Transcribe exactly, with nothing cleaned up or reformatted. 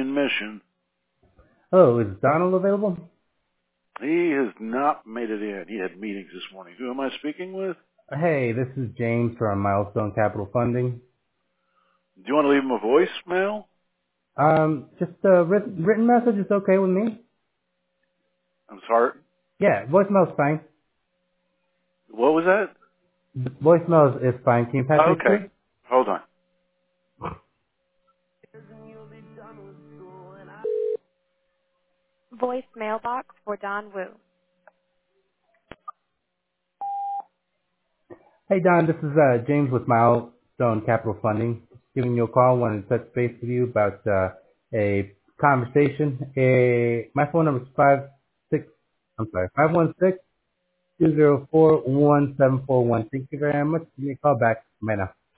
Union Mission. Hello, is Donald available? He has not made it in. He had meetings this morning. Who am I speaking with? Hey, this is James from Milestone Capital Funding. Do you want to leave him a voicemail? Um, just a written, written message is okay with me. I'm sorry. Yeah, voicemail's fine. What was that? Voicemail is fine. Can you pass me Okay. through? Hold on. Voice mailbox for Don Wu. Hey Don, this is uh, James with Milestone Capital Funding. Just giving you a call. Wanted to touch base with you about uh, a conversation. A, my phone number is five six. I'm sorry, five one six two zero four one seven four one. Thank you very much. Give me a call back. Bye now.